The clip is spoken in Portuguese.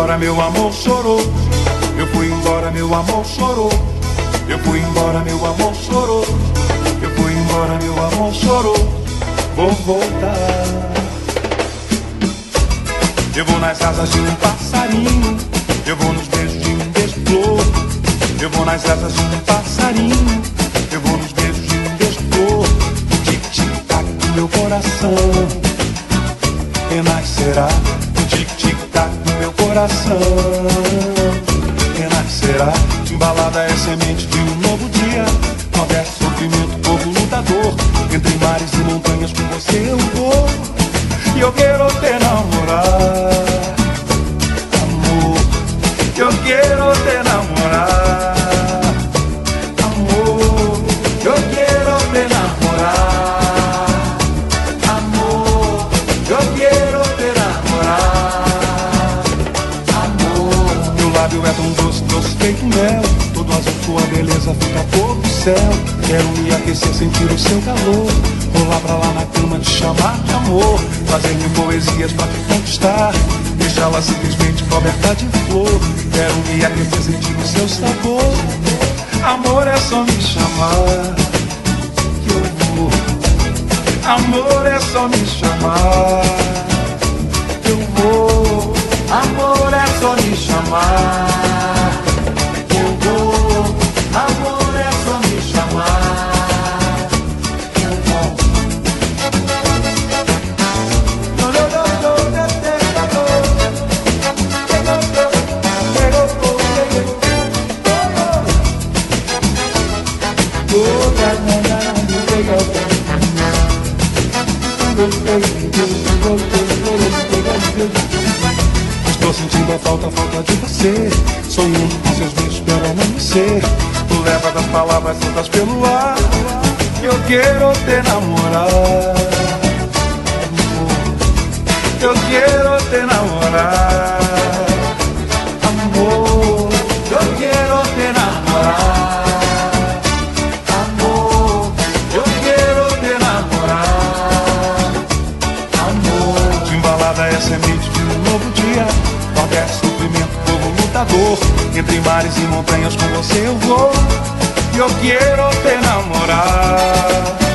embora, meu amor chorou. Eu fui embora, meu amor chorou. Eu fui embora, meu amor chorou. Eu fui embora, meu amor chorou. Vou voltar. Eu vou nas asas de um passarinho. Eu vou nos beijos de um beija-flor. Eu vou nas asas de um passarinho. Eu vou nos beijos de um beija-flor. O tic-tic-tac do meu coração renascerá. O tic-tic-tac do meu coração renascerá. Embalada é semente de um novo dia. Não houver sofrimento, povo lutador. Entre mares e montanhas com você eu vou. E eu quero te namorar, amor. Eu quero te namorar, amor. Eu quero te namorar, amor. Eu quero te namorar, amor. Meu lábio é tão doce, doce feito mel. Todo azul, sua beleza fica por do céu. Quero me aquecer, sentir o seu calor. Rolar pra lá na cama, te chamar de amor. Fazer-me poesias pra te conquistar. Deixá-la simplesmente coberta de flor. Quero me aquecer, sentir o seu sabor. Amor é só me chamar que eu vou. Amor é só me chamar que eu vou. Amor é só me chamar que eu vou. Amor é só me chamar que eu vou. Estou sentindo a falta de você. Sonhando com seus beijos pelo amanhecer. Tu leva das palavras soltas pelo ar. Eu quero te namorar, amor. Eu quero te namorar, amor. Eu quero te namorar, amor. Eu quero te namorar, amor. Embalada é semente de um novo dia. Qualquer sofrimento, povo lutador. Entre mares e montanhas com você eu vou. Eu quero te namorar.